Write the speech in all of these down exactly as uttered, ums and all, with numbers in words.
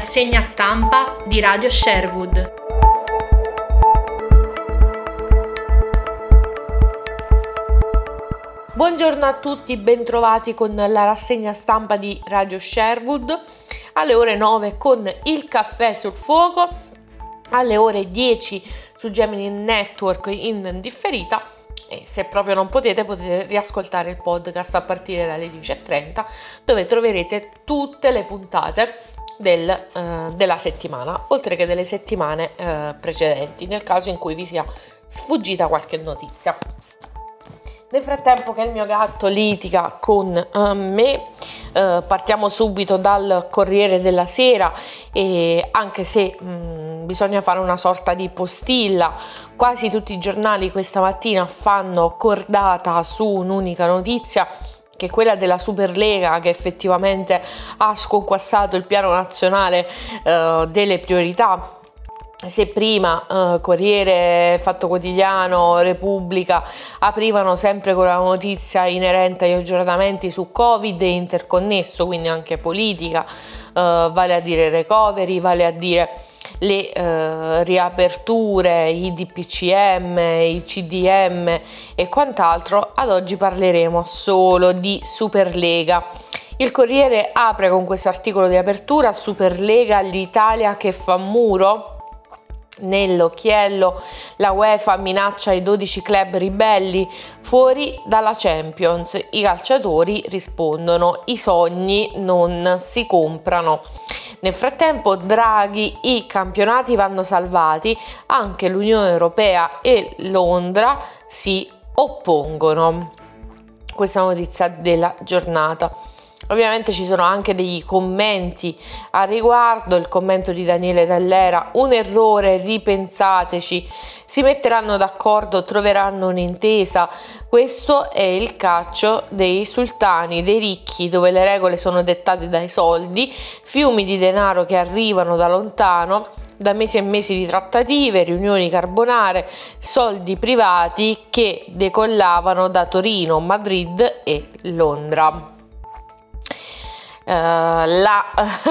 rassegna stampa di Radio Sherwood. Buongiorno a tutti, bentrovati con la rassegna stampa di Radio Sherwood alle ore nove con il caffè sul fuoco, alle ore dieci su Gemini Network in differita e se proprio non potete potete riascoltare il podcast a partire dalle dieci e trenta dove troverete tutte le puntate del, eh, della settimana oltre che delle settimane eh, precedenti nel caso in cui vi sia sfuggita qualche notizia. Nel frattempo che il mio gatto litiga con uh, me, uh, partiamo subito dal Corriere della Sera e anche se mh, bisogna fare una sorta di postilla, quasi tutti i giornali questa mattina fanno cordata su un'unica notizia, che è quella della Superlega che effettivamente ha sconquassato il piano nazionale uh, delle priorità. Se prima eh, Corriere, Fatto Quotidiano, Repubblica aprivano sempre con la notizia inerente agli aggiornamenti su Covid e interconnesso, quindi anche politica, eh, vale a dire recovery, vale a dire le eh, riaperture, i D P C M, i C D M e quant'altro, ad oggi parleremo solo di Superlega. Il Corriere apre con questo articolo di apertura: Superlega, l'Italia che fa muro. Nell'occhiello la UEFA minaccia i dodici club ribelli fuori dalla Champions, i calciatori rispondono: i sogni non si comprano. Nel frattempo Draghi, i campionati vanno salvati, anche l'Unione Europea e Londra si oppongono. Questa è la notizia della giornata. Ovviamente ci sono anche dei commenti a riguardo, il commento di Daniele Dall'Era: un errore, ripensateci, si metteranno d'accordo, troveranno un'intesa, questo è il calcio dei sultani, dei ricchi, dove le regole sono dettate dai soldi, fiumi di denaro che arrivano da lontano, da mesi e mesi di trattative, riunioni carbonare, soldi privati che decollavano da Torino, Madrid e Londra. Uh, la,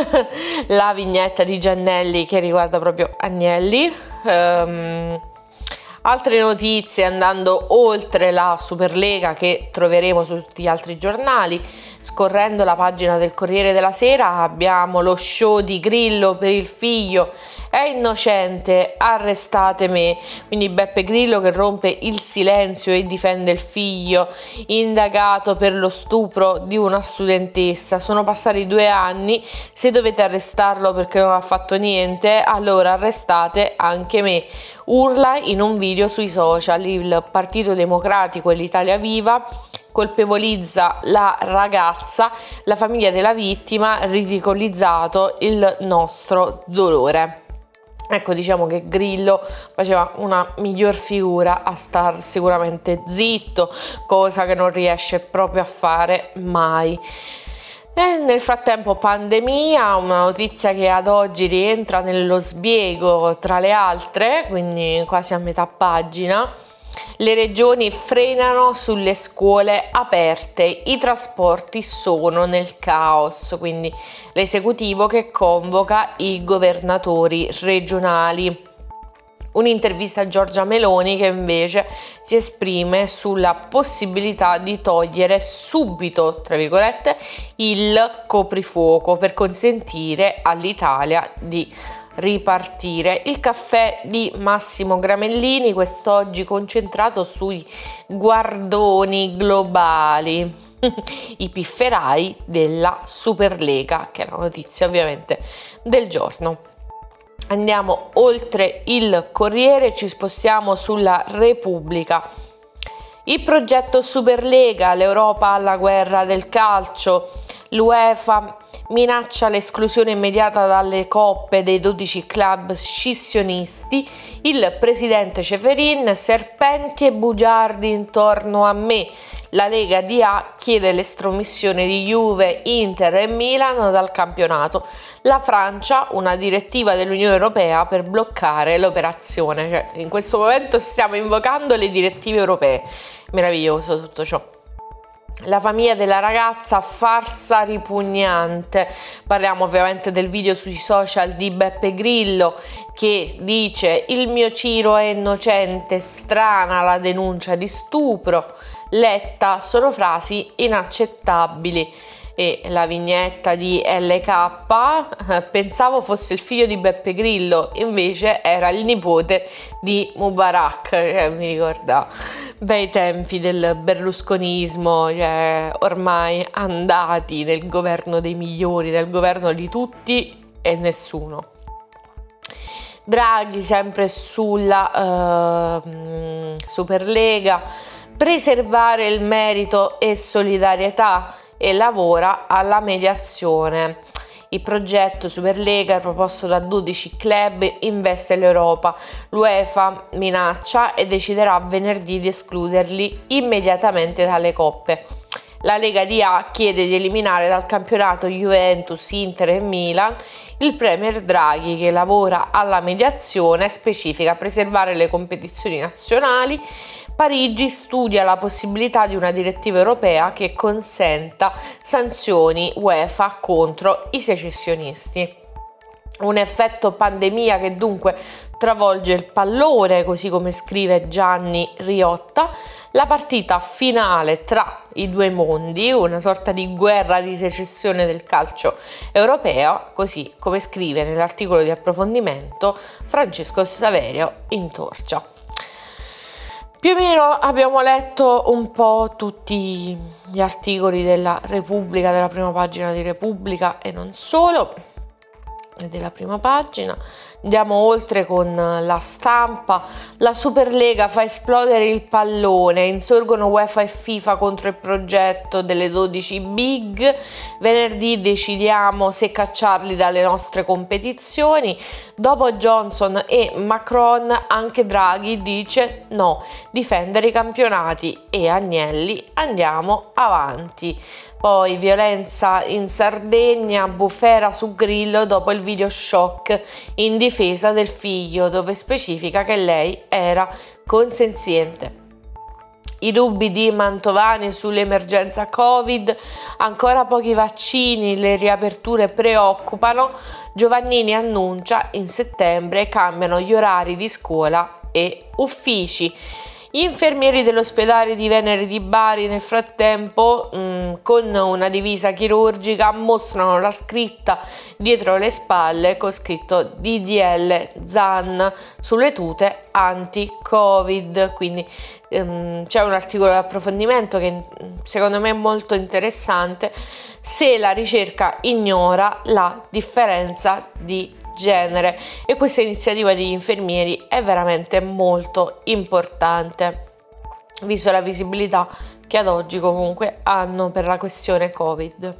la vignetta di Giannelli che riguarda proprio Agnelli. Um, altre notizie andando oltre la Superlega che troveremo su tutti gli altri giornali. Scorrendo la pagina del Corriere della Sera abbiamo lo show di Grillo per il figlio: è innocente, arrestate me. Quindi Beppe Grillo che rompe il silenzio e difende il figlio, indagato per lo stupro di una studentessa. Sono passati due anni, se dovete arrestarlo perché non ha fatto niente, allora arrestate anche me. Urla in un video sui social. Il Partito Democratico e l'Italia Viva colpevolizza la ragazza, la famiglia della vittima, ridicolizzato il nostro dolore. Ecco, diciamo che Grillo faceva una miglior figura a star sicuramente zitto, cosa che non riesce proprio a fare mai. E nel frattempo pandemia, una notizia che ad oggi rientra nello sbiego tra le altre, quindi quasi a metà pagina. Le regioni frenano sulle scuole aperte, i trasporti sono nel caos, quindi l'esecutivo che convoca i governatori regionali. Un'intervista a Giorgia Meloni che invece si esprime sulla possibilità di togliere subito, tra virgolette, il coprifuoco per consentire all'Italia di ripartire. Il caffè di Massimo Gramellini quest'oggi concentrato sui guardoni globali, i pifferai della Superlega, che è una notizia ovviamente del giorno. Andiamo oltre il Corriere, ci spostiamo sulla Repubblica. Il progetto Superlega, l'Europa alla guerra del calcio, l'UEFA minaccia l'esclusione immediata dalle coppe dei dodici club scissionisti, il presidente Ceferin: serpenti e bugiardi intorno a me. La Lega D A chiede l'estromissione di Juve, Inter e Milan dal campionato. La Francia, una direttiva dell'Unione Europea per bloccare l'operazione. Cioè, in questo momento stiamo invocando le direttive europee. Meraviglioso tutto ciò. La famiglia della ragazza, farsa ripugnante. Parliamo ovviamente del video sui social di Beppe Grillo che dice: il mio Ciro è innocente, strana la denuncia di stupro. Letta, sono frasi inaccettabili. E la vignetta di L K, pensavo fosse il figlio di Beppe Grillo, invece era il nipote di Mubarak, cioè, mi ricorda bei tempi del berlusconismo, cioè, ormai andati nel governo dei migliori, nel governo di tutti e nessuno. Draghi sempre sulla uh, Superlega, preservare il merito e solidarietà, e lavora alla mediazione. Il progetto Superlega, proposto da dodici club, investe l'Europa. L'UEFA minaccia e deciderà venerdì di escluderli immediatamente dalle coppe. La Lega di A chiede di eliminare dal campionato Juventus, Inter e Milan. Il premier Draghi, che lavora alla mediazione, specifica preservare le competizioni nazionali. Parigi studia la possibilità di una direttiva europea che consenta sanzioni UEFA contro i secessionisti. Un effetto pandemia che dunque travolge il pallone, così come scrive Gianni Riotta. La partita finale tra i due mondi, una sorta di guerra di secessione del calcio europeo, così come scrive nell'articolo di approfondimento Francesco Saverio in Torcia. Più o meno abbiamo letto un po' tutti gli articoli della Repubblica, della prima pagina di Repubblica e non solo, della prima pagina. Andiamo oltre con La Stampa. La Superlega fa esplodere il pallone, insorgono UEFA e FIFA contro il progetto delle dodici big. Venerdì decidiamo se cacciarli dalle nostre competizioni. Dopo Johnson e Macron, anche Draghi dice no, difendere i campionati, e Agnelli andiamo avanti. Poi violenza in Sardegna, bufera su Grillo dopo il video shock in difesa del figlio, dove specifica che lei era consenziente. I dubbi di Mantovani sull'emergenza Covid, ancora pochi vaccini, le riaperture preoccupano. Giovannini annuncia in settembre cambiano gli orari di scuola e uffici. Gli infermieri dell'ospedale di Venere di Bari nel frattempo mh, con una divisa chirurgica mostrano la scritta dietro le spalle con scritto D D L Zan sulle tute anti-Covid, quindi um, c'è un articolo di approfondimento che secondo me è molto interessante. Se la ricerca ignora la differenza di genere, e questa iniziativa degli infermieri è veramente molto importante visto la visibilità che ad oggi comunque hanno per la questione Covid.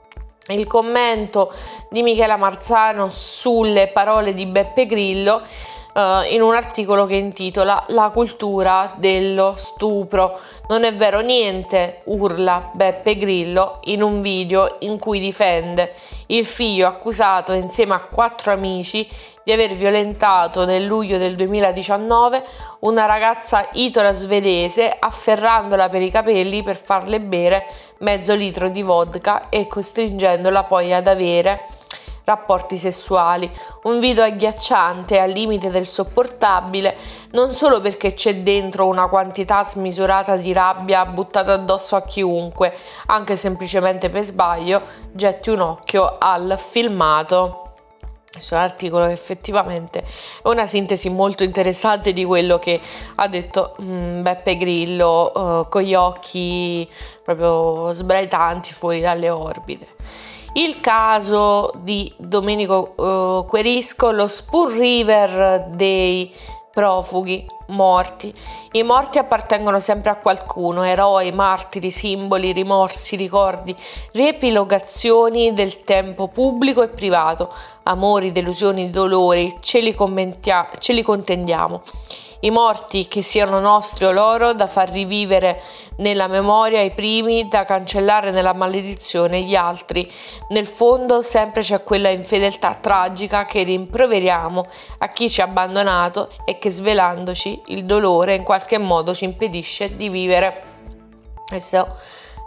Il commento di Michela Marzano sulle parole di Beppe Grillo uh, in un articolo che intitola La cultura dello stupro. Non è vero niente, urla Beppe Grillo in un video in cui difende il figlio accusato insieme a quattro amici di aver violentato nel luglio del duemiladiciannove una ragazza italo-svedese, afferrandola per i capelli per farle bere mezzo litro di vodka e costringendola poi ad avere rapporti sessuali. Un video agghiacciante, al limite del sopportabile, non solo perché c'è dentro una quantità smisurata di rabbia buttata addosso a chiunque, anche semplicemente per sbaglio, getti un occhio al filmato. Questo è un articolo che effettivamente è una sintesi molto interessante di quello che ha detto mh, Beppe Grillo, uh, con gli occhi proprio sbraitanti fuori dalle orbite. Il caso di Domenico uh, Querisco, lo Spoon River dei profughi morti. I morti appartengono sempre a qualcuno, eroi, martiri, simboli, rimorsi, ricordi, riepilogazioni del tempo pubblico e privato, amori, delusioni, dolori, ce li, commentia- ce li contendiamo. I morti, che siano nostri o loro, da far rivivere nella memoria i primi, da cancellare nella maledizione gli altri. Nel fondo sempre c'è quella infedeltà tragica che rimproveriamo a chi ci ha abbandonato e che, svelandoci il dolore, in qualche modo ci impedisce di vivere. Questo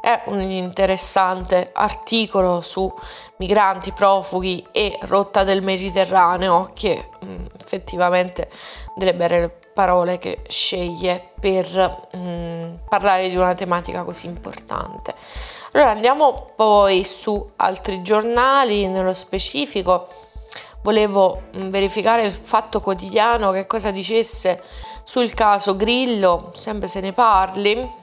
è un interessante articolo su migranti, profughi e rotta del Mediterraneo, che mh, effettivamente delle belle parole che sceglie per mh, parlare di una tematica così importante. Allora andiamo poi su altri giornali. Nello specifico volevo mh, verificare il Fatto Quotidiano che cosa dicesse sul caso Grillo, sempre se ne parli.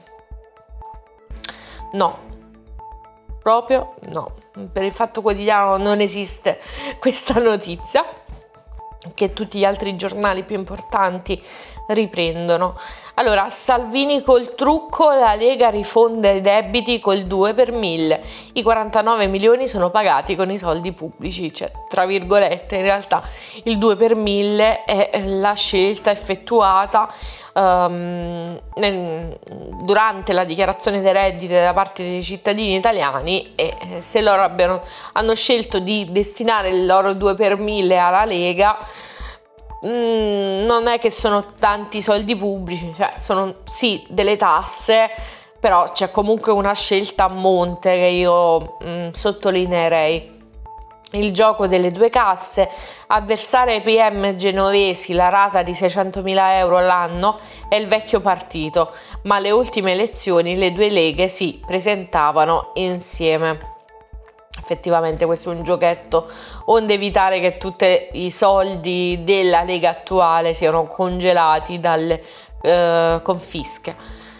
No, proprio no. Per il Fatto Quotidiano non esiste questa notizia, che tutti gli altri giornali più importanti riprendono. Allora, Salvini col trucco, la Lega rifonde i debiti col due per mille. I quarantanove milioni sono pagati con i soldi pubblici, cioè tra virgolette, in realtà il due per mille è la scelta effettuata um, nel, durante la dichiarazione dei redditi da parte dei cittadini italiani, e se loro abbiano, hanno scelto di destinare il loro due per mille alla Lega, Mm, non è che sono tanti soldi pubblici, cioè sono sì delle tasse, però c'è comunque una scelta a monte che io mm, sottolineerei. Il gioco delle due casse, a versare ai P M genovesi la rata di seicentomila euro all'anno è il vecchio partito, ma alle ultime elezioni le due leghe si presentavano insieme. Effettivamente questo è un giochetto onde evitare che tutti i soldi della Lega attuale siano congelati dalle eh, confische.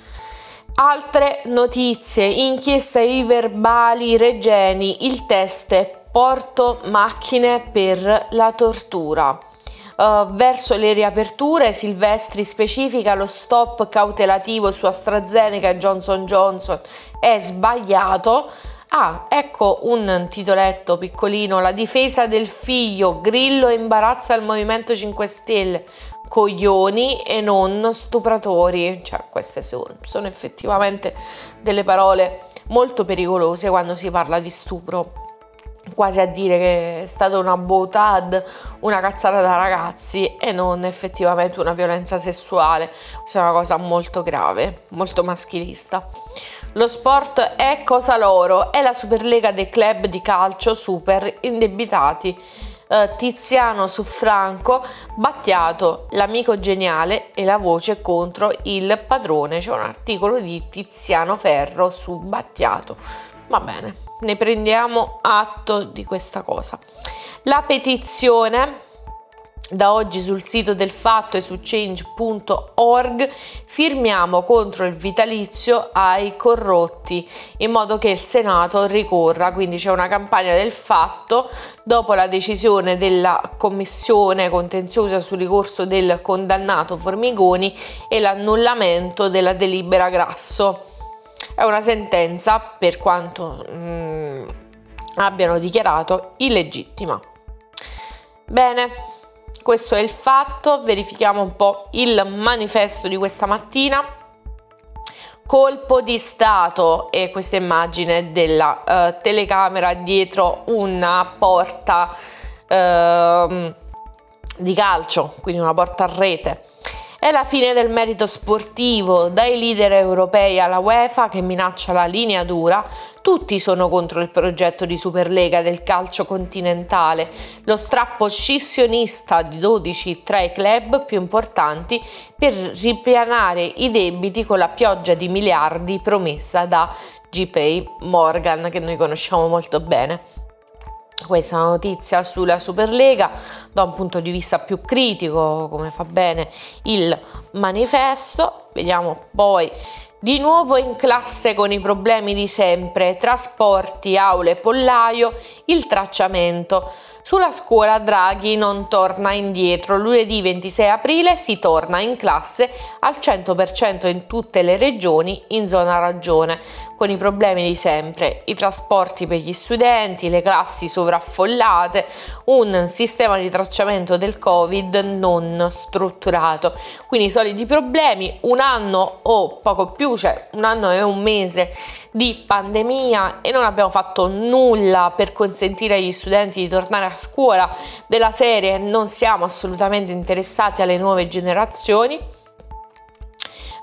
Altre notizie: inchiesta ai verbali Regeni, il test porto macchine per la tortura. Uh, verso le riaperture, Silvestri specifica lo stop cautelativo su AstraZeneca e Johnson Johnson è sbagliato. Ah, ecco un titoletto piccolino: la difesa del figlio, Grillo imbarazza il Movimento cinque Stelle, coglioni e non stupratori. Cioè, queste sono, sono effettivamente delle parole molto pericolose quando si parla di stupro, quasi a dire che è stata una boutade, una cazzata da ragazzi e non effettivamente una violenza sessuale. Questa è una cosa molto grave, molto maschilista. Lo sport è cosa loro, è la Superlega dei club di calcio super indebitati. Uh, Tiziano su Franco, Battiato, l'amico geniale e la voce contro il padrone. C'è un articolo di Tiziano Ferro su Battiato. Va bene, ne prendiamo atto di questa cosa. La petizione da oggi sul sito del Fatto e su change punto org: firmiamo contro il vitalizio ai corrotti, in modo che il Senato ricorra. Quindi c'è una campagna del Fatto dopo la decisione della commissione contenziosa sul ricorso del condannato Formigoni e l'annullamento della delibera Grasso. È una sentenza, per quanto mm, abbiano dichiarato, illegittima. Bene, questo è il Fatto. Verifichiamo un po' il manifesto di questa mattina. Colpo di Stato, e questa immagine della uh, telecamera dietro una porta uh, di calcio, quindi una porta a rete. È la fine del merito sportivo, dai leader europei alla UEFA che minaccia la linea dura. Tutti sono contro il progetto di Superlega del calcio continentale, lo strappo scissionista di dodici tra i club più importanti per ripianare i debiti con la pioggia di miliardi promessa da J P Morgan, che noi conosciamo molto bene. Questa è una notizia sulla Superlega da un punto di vista più critico, come fa bene il manifesto. Vediamo poi: di nuovo in classe con i problemi di sempre, trasporti, aule, pollaio, il tracciamento. Sulla scuola Draghi non torna indietro. Lunedì ventisei aprile si torna in classe al cento per cento in tutte le regioni in zona ragione, con i problemi di sempre, i trasporti per gli studenti, le classi sovraffollate, un sistema di tracciamento del Covid non strutturato. Quindi i soliti problemi, un anno o poco più, cioè un anno e un mese di pandemia, e non abbiamo fatto nulla per consentire agli studenti di tornare a scuola, della serie non siamo assolutamente interessati alle nuove generazioni.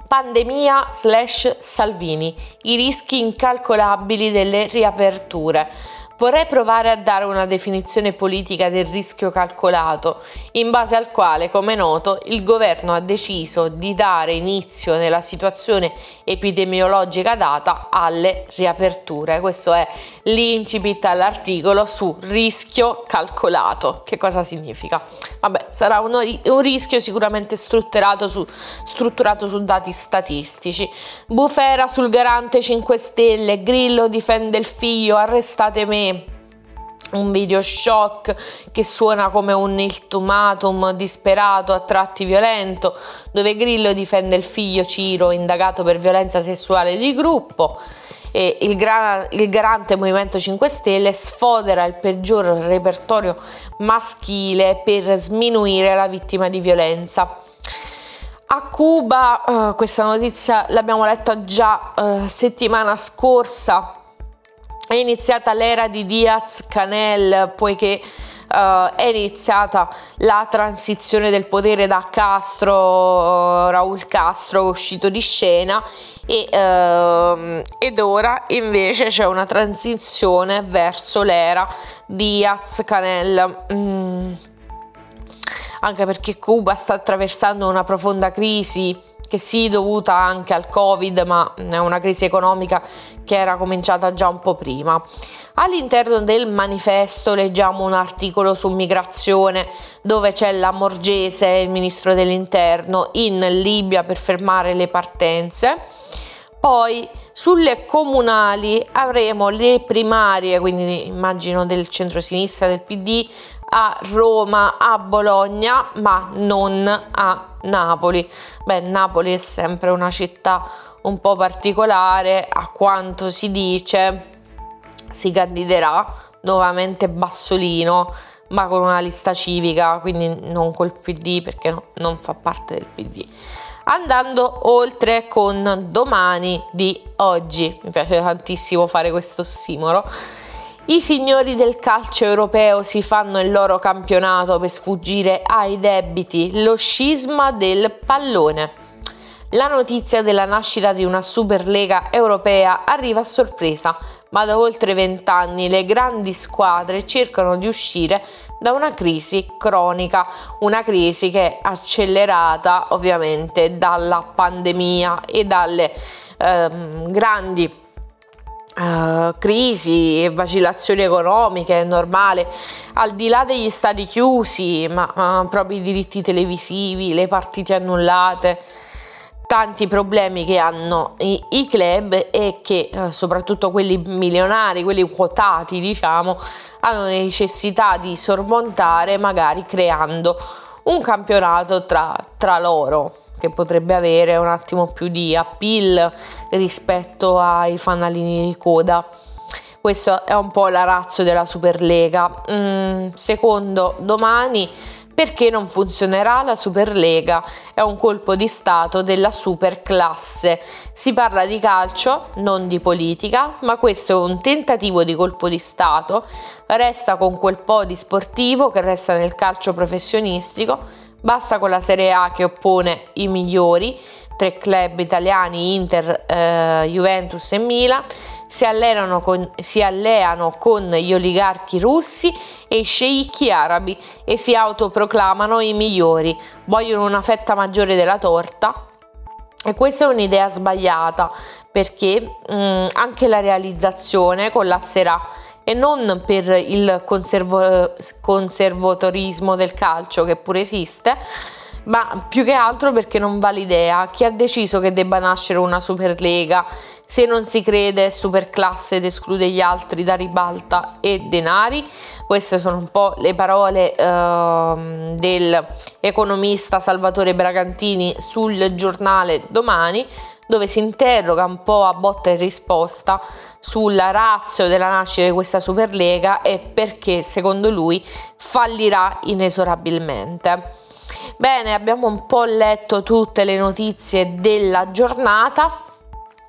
Pandemia slash Salvini, i rischi incalcolabili delle riaperture. Vorrei provare a dare una definizione politica del rischio calcolato, in base al quale, come noto, il governo ha deciso di dare inizio nella situazione epidemiologica data alle riaperture. Questo è l'incipit all'articolo su rischio calcolato. Che cosa significa? Vabbè, sarà un, un rischio sicuramente strutturato su, strutturato su dati statistici. Bufera sul garante cinque Stelle, Grillo difende il figlio, arrestate me. Un video shock che suona come un ultimatum disperato, a tratti violento, dove Grillo difende il figlio Ciro, indagato per violenza sessuale di gruppo. E il, gra- il garante Movimento cinque Stelle sfodera il peggior repertorio maschile per sminuire la vittima di violenza. A Cuba, uh, questa notizia l'abbiamo letta già uh, settimana scorsa. È iniziata l'era di Diaz-Canel, poiché uh, è iniziata la transizione del potere da Castro, uh, Raúl Castro, uscito di scena, e, uh, ed ora invece c'è una transizione verso l'era Diaz-Canel. Mm. Anche perché Cuba sta attraversando una profonda crisi, che sì, dovuta anche al Covid, ma è una crisi economica che era cominciata già un po' prima. All'interno del manifesto leggiamo un articolo su migrazione, dove c'è Lamorgese, il ministro dell'interno, in Libia per fermare le partenze. Poi sulle comunali avremo le primarie, quindi immagino del centrosinistra, del P D, a Roma, a Bologna, ma non a Napoli. Beh, Napoli è sempre una città un po' particolare, a quanto si dice si candiderà nuovamente Bassolino, ma con una lista civica, quindi non col P D, perché no, non fa parte del P D. Andando oltre con Domani di oggi, mi piace tantissimo fare questo ossimoro. I signori del calcio europeo si fanno il loro campionato per sfuggire ai debiti, lo scisma del pallone. La notizia della nascita di una Superlega europea arriva a sorpresa, ma da oltre vent'anni le grandi squadre cercano di uscire da una crisi cronica, una crisi che è accelerata ovviamente dalla pandemia e dalle ehm, grandi Uh, crisi e vacillazioni economiche. È normale, al di là degli stadi chiusi, ma uh, proprio i diritti televisivi, le partite annullate, tanti problemi che hanno i, i club e che uh, soprattutto quelli milionari, quelli quotati, diciamo, hanno necessità di sormontare, magari creando un campionato tra, tra loro, che potrebbe avere un attimo più di appeal rispetto ai fanalini di coda. Questo è un po' la ratio della Superlega. Mm, secondo Domani, perché non funzionerà la Superlega? È un colpo di stato della superclasse. Si parla di calcio, non di politica, ma questo è un tentativo di colpo di stato. Resta con quel po' di sportivo che resta nel calcio professionistico. Basta con la Serie A che oppone i migliori, tre club italiani, Inter, eh, Juventus e Milan, si alleano, con, si alleano con gli oligarchi russi e i sceicchi arabi e si autoproclamano i migliori, vogliono una fetta maggiore della torta. E questa è un'idea sbagliata, perché mh, anche la realizzazione collasserà, e non per il conservo- conservatorismo del calcio, che pure esiste, ma più che altro perché non va l'idea. Chi ha deciso che debba nascere una Superlega? Se non si crede superclasse ed esclude gli altri da ribalta e denari. Queste sono un po' le parole eh, dell'economista Salvatore Bragantini sul giornale Domani, dove si interroga un po' a botta e risposta sulla ratio della nascita di questa Superlega e perché secondo lui fallirà inesorabilmente. Bene, abbiamo un po' letto tutte le notizie della giornata.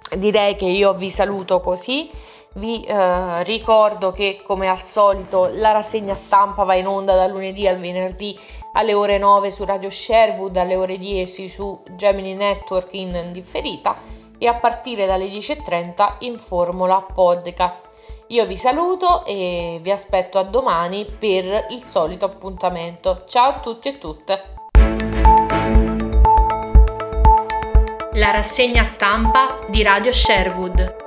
direi che io vi saluto così. Vi eh, ricordo che come al solito la rassegna stampa va in onda dal lunedì al venerdì alle ore nove su Radio Sherwood, alle ore dieci su Gemini Network in differita e a partire dalle dieci e trenta in formula podcast. Io vi saluto e vi aspetto a domani per il solito appuntamento. Ciao a tutti e tutte! La rassegna stampa di Radio Sherwood.